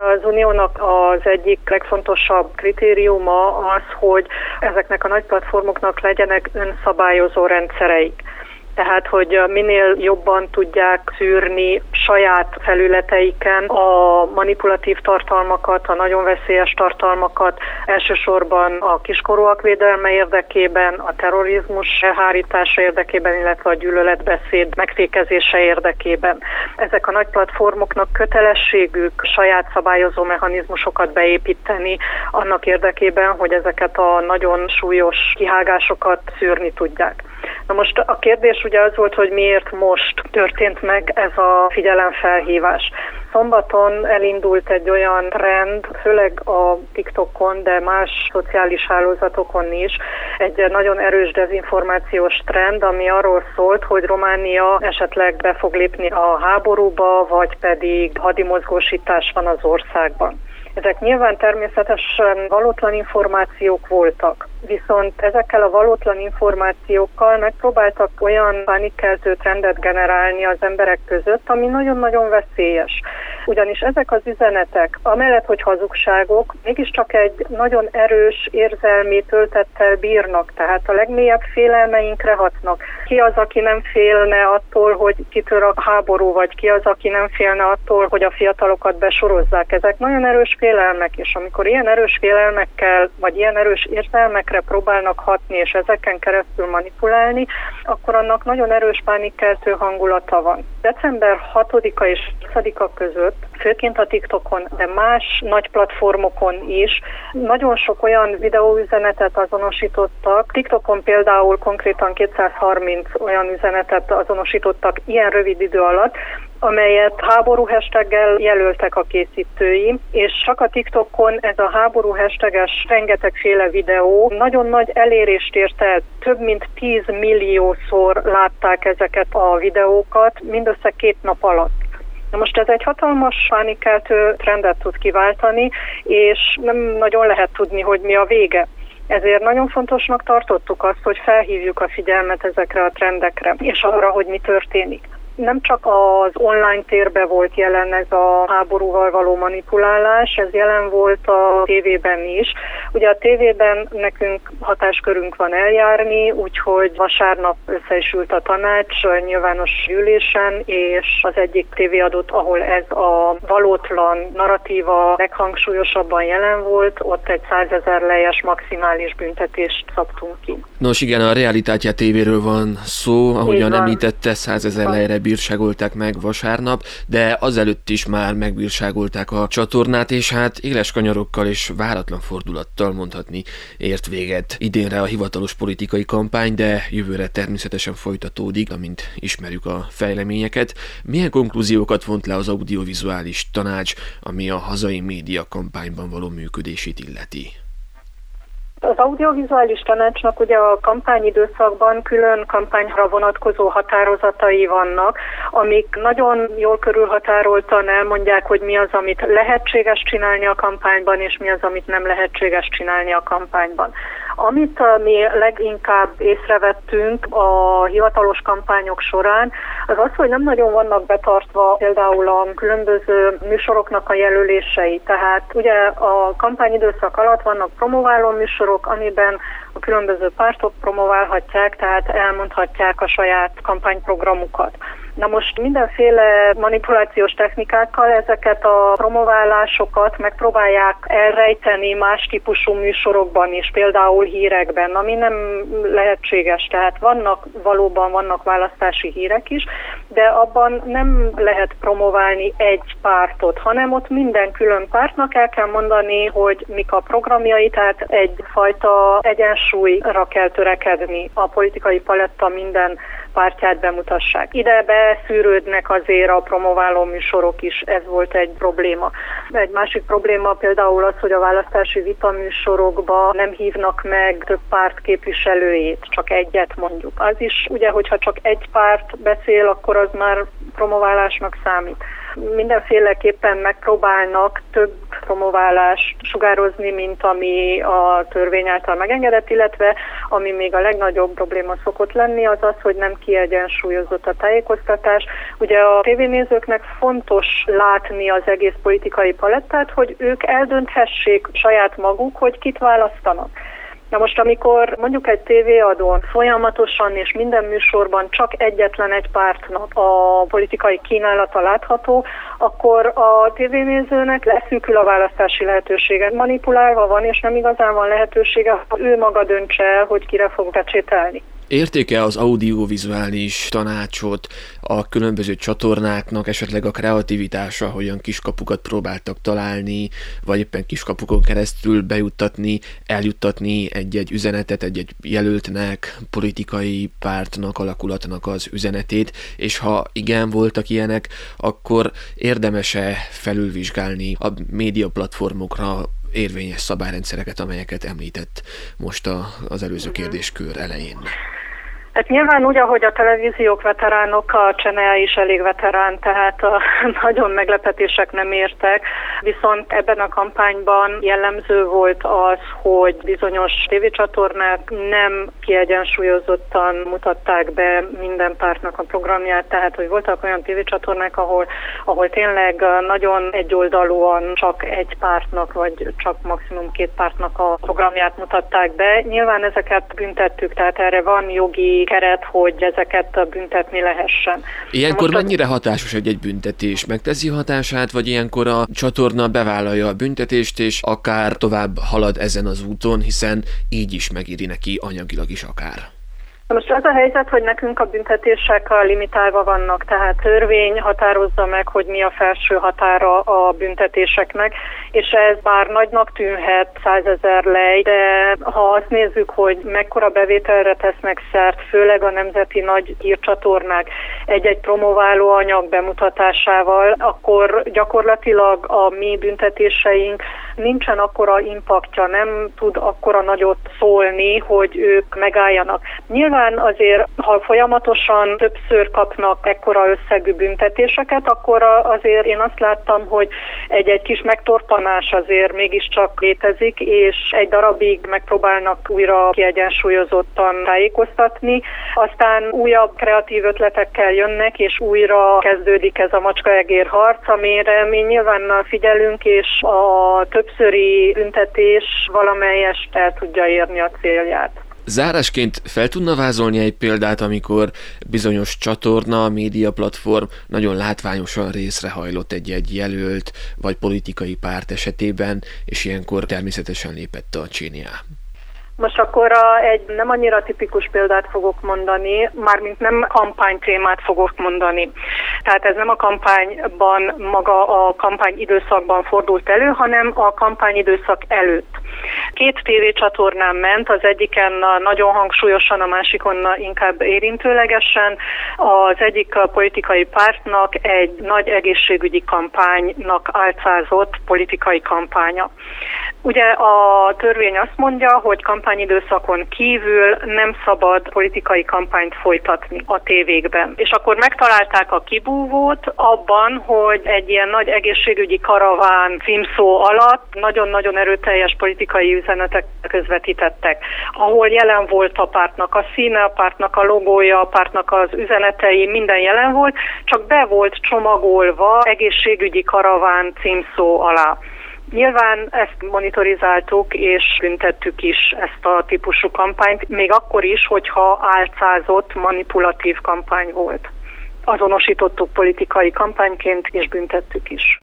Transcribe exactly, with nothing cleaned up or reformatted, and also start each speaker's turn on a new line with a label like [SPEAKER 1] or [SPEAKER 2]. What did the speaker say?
[SPEAKER 1] Az Uniónak az egyik legfontosabb kritériuma az, hogy ezeknek a nagy platformoknak legyenek önszabályozó rendszereik. Tehát, hogy minél jobban tudják szűrni saját felületeiken a manipulatív tartalmakat, a nagyon veszélyes tartalmakat, elsősorban a kiskorúak védelme érdekében, a terrorizmus elhárítása érdekében, illetve a gyűlöletbeszéd megfékezése érdekében. Ezek a nagy platformoknak kötelességük saját szabályozó mechanizmusokat beépíteni annak érdekében, hogy ezeket a nagyon súlyos kihágásokat szűrni tudják. Na most a kérdés ugye az volt, hogy miért most történt meg ez a figyelemfelhívás. Szombaton elindult egy olyan trend, főleg a TikTokon, de más szociális hálózatokon is, egy nagyon erős dezinformációs trend, ami arról szólt, hogy Románia esetleg be fog lépni a háborúba, vagy pedig hadimozgósítás van az országban. Ezek nyilván természetesen valótlan információk voltak, viszont ezekkel a valótlan információkkal megpróbáltak olyan pánikkeltő trendet generálni az emberek között, ami nagyon-nagyon veszélyes. Ugyanis ezek az üzenetek, amellett, hogy hazugságok, mégiscsak egy nagyon erős érzelmi töltettel bírnak, tehát a legmélyebb félelmeinkre hatnak. Ki az, aki nem félne attól, hogy kitör a háború, vagy ki az, aki nem félne attól, hogy a fiatalokat besorozzák. Ezek nagyon erős félelmek, és amikor ilyen erős félelmekkel, vagy ilyen erős érzelmekre próbálnak hatni, és ezeken keresztül manipulálni, akkor annak nagyon erős pánikkeltő hangulata van. december hatodika és huszadika között, főként a TikTokon, de más nagy platformokon is nagyon sok olyan videóüzenetet azonosítottak. TikTokon például konkrétan kétszázharminc olyan üzenetet azonosítottak ilyen rövid idő alatt, amelyet háború hashtaggel jelöltek a készítői, és csak a TikTokon ez a háború hashtages rengetegféle videó nagyon nagy elérést ért el. Több mint tíz milliószor látták ezeket a videókat mindössze két nap alatt. Na most ez egy hatalmas pánikkeltő trendet tud kiváltani, és nem nagyon lehet tudni, hogy mi a vége. Ezért nagyon fontosnak tartottuk azt, hogy felhívjuk a figyelmet ezekre a trendekre, és arra, hogy mi történik. Nem csak az online térben volt jelen ez a háborúval való manipulálás, ez jelen volt a tévében is. Ugye a tévében nekünk hatáskörünk van eljárni, úgyhogy vasárnap össze is ült a tanács nyilvános ülésen, és az egyik tévéadót, ahol ez a valótlan narratíva leghangsúlyosabban jelen volt, ott egy százezer lejes maximális büntetést szabtunk ki.
[SPEAKER 2] Nos igen, a Realitátia tévéről van szó, ahogyan említette, százezer lejre bírságolták meg vasárnap, de azelőtt is már megbírságolták a csatornát, és hát éles kanyarokkal és váratlan fordulattal mondhatni ért véget idénre a hivatalos politikai kampány, de jövőre természetesen folytatódik, amint ismerjük a fejleményeket. Milyen konklúziókat vont le az audiovizuális tanács, ami a hazai média kampányban való működését illeti?
[SPEAKER 1] Az audiovizuális tanácsnak ugye a kampányidőszakban külön kampányra vonatkozó határozatai vannak, amik nagyon jól körülhatároltan elmondják, hogy mi az, amit lehetséges csinálni a kampányban, és mi az, amit nem lehetséges csinálni a kampányban. Amit mi leginkább észrevettünk a hivatalos kampányok során, az az, hogy nem nagyon vannak betartva például a különböző műsoroknak a jelölései. Tehát ugye a kampányidőszak alatt vannak promováló műsorok, amiben a különböző pártok promoválhatják, tehát elmondhatják a saját kampányprogramukat. Na most mindenféle manipulációs technikákkal ezeket a promoválásokat megpróbálják elrejteni más típusú műsorokban is, például hírekben, ami nem lehetséges. Tehát vannak, valóban vannak választási hírek is, de abban nem lehet promoválni egy pártot, hanem ott minden külön pártnak el kell mondani, hogy mik a programjai, tehát egyfajta egyensúlyra kell törekedni, a politikai paletta minden pártját bemutassák. Ide beszűrődnek azért a promováló műsorok is, ez volt egy probléma. Egy másik probléma például az, hogy a választási vitaműsorokba nem hívnak meg több párt képviselőjét, csak egyet mondjuk. Az is, ugye, hogyha csak egy párt beszél, akkor az már promoválásnak számít. Mindenféleképpen megpróbálnak több promoválást sugározni, mint ami a törvény által megengedett, illetve ami még a legnagyobb probléma szokott lenni, az az, hogy nem kiegyensúlyozott a tájékoztatás. Ugye a tévénézőknek fontos látni az egész politikai palettát, hogy ők eldönthessék saját maguk, hogy kit választanak. Na most, amikor mondjuk egy tévéadón folyamatosan és minden műsorban csak egyetlen egy pártnak a politikai kínálata látható, akkor a tévénézőnek leszűkül a választási lehetősége. Manipulálva van, és nem igazán van lehetősége, ha ő maga döntse el, hogy kire fog pecsételni.
[SPEAKER 2] Értéke az audiovizuális tanácsot a különböző csatornáknak, esetleg a kreativitása, hogyan kiskapukat próbáltak találni, vagy éppen kiskapukon keresztül bejuttatni, eljuttatni egy-egy üzenetet egy-egy jelöltnek, politikai pártnak, alakulatnak az üzenetét, és ha igen, voltak ilyenek, akkor érdemes-e felülvizsgálni a médiaplatformokra érvényes szabályrendszereket, amelyeket említett most a, az előző kérdéskör elején?
[SPEAKER 1] Hát nyilván úgy, ahogy a televíziók veteránok, a Csenea is elég veterán, tehát a nagyon meglepetések nem értek, viszont ebben a kampányban jellemző volt az, hogy bizonyos tévécsatornák nem kiegyensúlyozottan mutatták be minden pártnak a programját, tehát hogy voltak olyan tévécsatornák, ahol, ahol tényleg nagyon egyoldalúan csak egy pártnak, vagy csak maximum két pártnak a programját mutatták be. Nyilván ezeket büntettük, tehát erre van jogi keret, hogy ezeket büntetni lehessen.
[SPEAKER 2] Ilyenkor mennyire hatásos egy-egy büntetés? Megteszi hatását, vagy ilyenkor a csatorna bevállalja a büntetést, és akár tovább halad ezen az úton, hiszen így is megéri neki anyagilag is akár?
[SPEAKER 1] Most az a helyzet, hogy nekünk a büntetések limitálva vannak, tehát törvény határozza meg, hogy mi a felső határa a büntetéseknek, és ez bár nagynak tűnhet, százezer lej, de ha azt nézzük, hogy mekkora bevételre tesznek szert, főleg a nemzeti nagy hírcsatornák egy-egy promováló anyag bemutatásával, akkor gyakorlatilag a mi büntetéseink nincsen akkora impaktja, nem tud akkora nagyot szólni, hogy ők megálljanak. Nyilván azért, ha folyamatosan többször kapnak ekkora összegű büntetéseket, akkor azért én azt láttam, hogy egy-egy kis megtorpanás azért mégiscsak létezik, és egy darabig megpróbálnak újra kiegyensúlyozottan tájékoztatni, aztán újabb kreatív ötletekkel jönnek, és újra kezdődik ez a macskaegér harc, amire mi nyilván figyelünk, és a többszöri büntetés valamelyest el tudja érni a célját.
[SPEAKER 2] Zárásként fel tudna vázolni egy példát, amikor bizonyos csatorna, médiaplatform nagyon látványosan részrehajlott egy-egy jelölt vagy politikai párt esetében, és ilyenkor természetesen lépett a Csenea?
[SPEAKER 1] Most akkor a, egy nem annyira tipikus példát fogok mondani, mármint nem kampánytémát fogok mondani. Tehát ez nem a kampányban, maga a kampány időszakban fordult elő, hanem a kampányidőszak előtt. Két tévécsatornán ment, az egyiken nagyon hangsúlyosan, a másikon inkább érintőlegesen. Az egyik a politikai pártnak egy nagy egészségügyi kampánynak álcázott politikai kampánya. Ugye a törvény azt mondja, hogy kampányidőszakon kívül nem szabad politikai kampányt folytatni a tévékben. És akkor megtalálták a kibúvót abban, hogy egy ilyen nagy egészségügyi karaván címszó alatt nagyon-nagyon erőteljes politikai üzenetek közvetítettek, ahol jelen volt a pártnak a színe, a pártnak a logója, a pártnak az üzenetei, minden jelen volt, csak be volt csomagolva egészségügyi karaván címszó alá. Nyilván ezt monitorizáltuk és büntettük is ezt a típusú kampányt, még akkor is, hogyha álcázott, manipulatív kampány volt. Azonosítottuk politikai kampányként és büntettük is.